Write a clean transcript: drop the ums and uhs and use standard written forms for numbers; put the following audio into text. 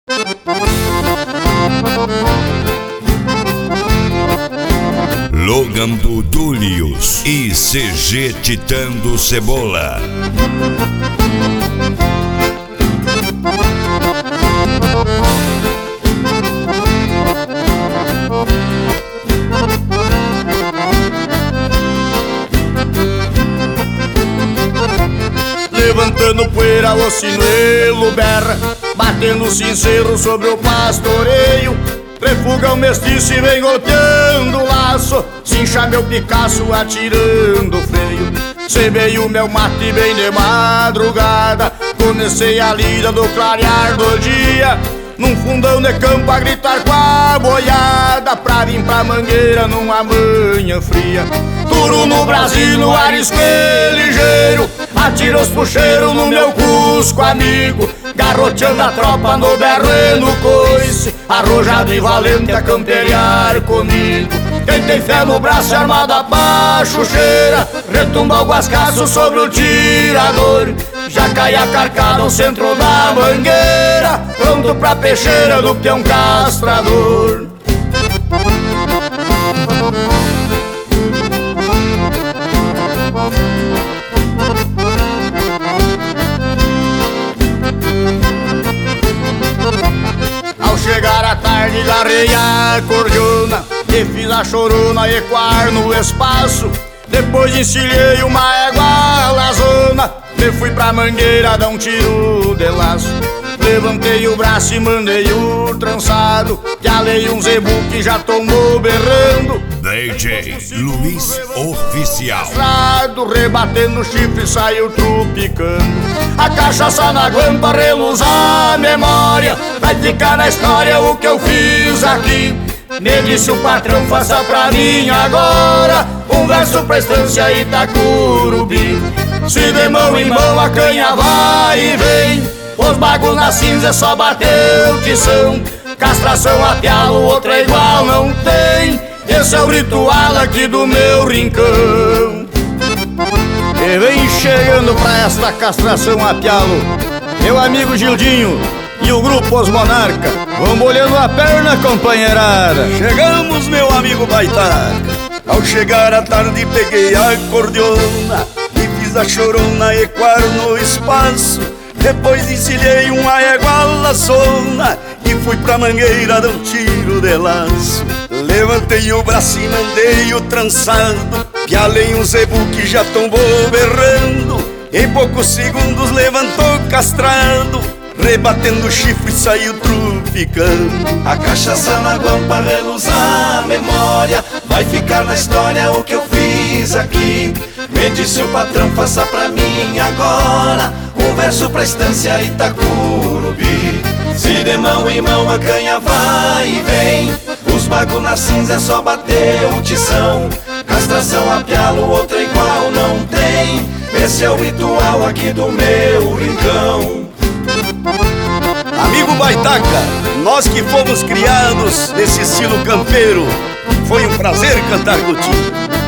Logan do Dúlios e CG Titã do Cebola. Levantando poeira, o sinuelo berra, batendo sincero sobre o pastoreio. Refuga o mestiço e vem golpeando o laço, cincha meu Picasso atirando o freio. Cebei o meu mate bem de madrugada, comecei a lida do clarear do dia. Num fundão de campo a gritar com a boiada, pra vir pra mangueira numa manhã fria. Duro no Brasil, no arisquê ligeiro, atira os puxeiros no meu cusco amigo. Garroteando a tropa no berro e no coice, arrojado e valente a camperiar comigo. Quem tem fé no braço armado a pachucheira, retumba o guascaço sobre o tirador. Já cai a carcada ao centro da mangueira, pronto pra peixeira do peão castrador. Ao chegar à tarde garrei a cordiona e fiz a chorona ecoar no espaço. Depois encilhei uma égua lazona e fui pra mangueira dar um tiro de laço. Levantei o braço e mandei o trançado, que alei um zebu que já tomou berrando. DJ Luiz Oficial. Rebatendo o chifre saiu trupicando. A cachaça na guampa reluz a memória, vai ficar na história o que eu fiz aqui. Me disse o patrão, faça pra mim agora um verso pra estância Itacurubi. Se de mão em mão a canha vai e vem, os bagos na cinza é só bater o tição. Castração a pialo, outra igual não tem. Esse é o ritual aqui do meu rincão. E vem chegando pra esta castração a pialo meu amigo Gildinho e o grupo Os Monarca. Vão molhando a perna, companheirada. Chegamos, meu amigo Baitaca. Ao chegar à tarde peguei a acordeona e fiz a chorona ecoar no espaço. Depois encilhei uma égua laçona e fui pra mangueira dar um tiro de laço. Levantei o braço e mandei o trançado, pialei um zebu que já tombou berrando. Em poucos segundos levantou castrado, rebatendo o chifre saiu trupicando. A cachaça na guampa reluz a memória, vai ficar na história o que eu fiz aqui. Me disse o patrão, faça pra mim agora um verso pra estância Itacurubi. Se de mão em mão a canha vai e vem, os bagos na cinza é só bater o tição. Castração a pialo, outra igual não tem. Esse é o ritual aqui do meu rincão. Amigo Baitaca, nós que fomos criados nesse estilo campeiro, foi um prazer cantar contigo.